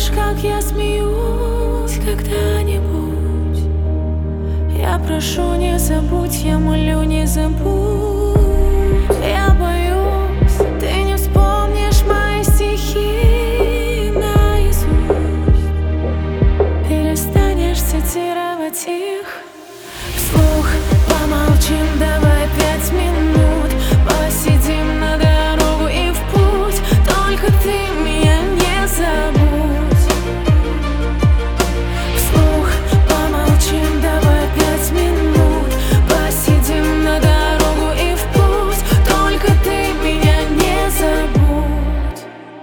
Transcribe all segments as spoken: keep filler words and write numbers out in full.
помнишь, как я смеюсь когда-нибудь? Я прошу, не забудь, я молю, не забудь. Я боюсь, ты не вспомнишь мои стихи наизусть. Перестанешь цитировать их вслух. Помолчим, давай пять минут, посидим на дорогу и в путь. Только ты меня не забудь. Вслух помолчим, давай пять минут, посидим на дорогу и в путь. Только ты меня не забудь.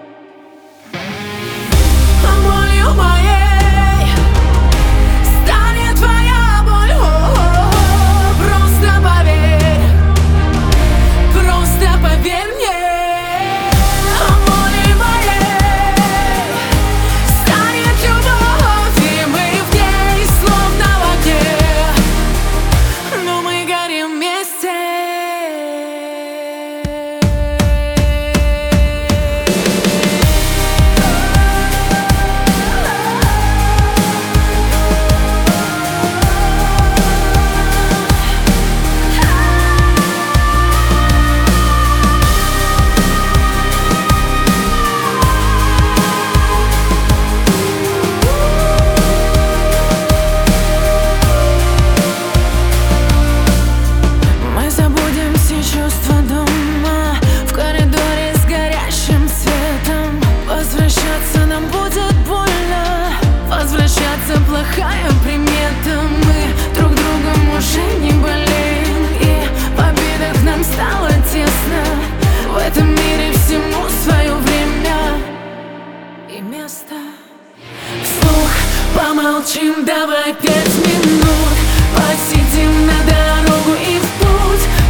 А болью моей станет твоя боль. О-о-о. Просто поверь, просто поверь мне. Плохая примета, мы друг другом уже не болеем, и в обидах нам стало тесно. В этом мире всему свое время и место. Вслух помолчим, давай пять минут, посидим на дорогу и в путь.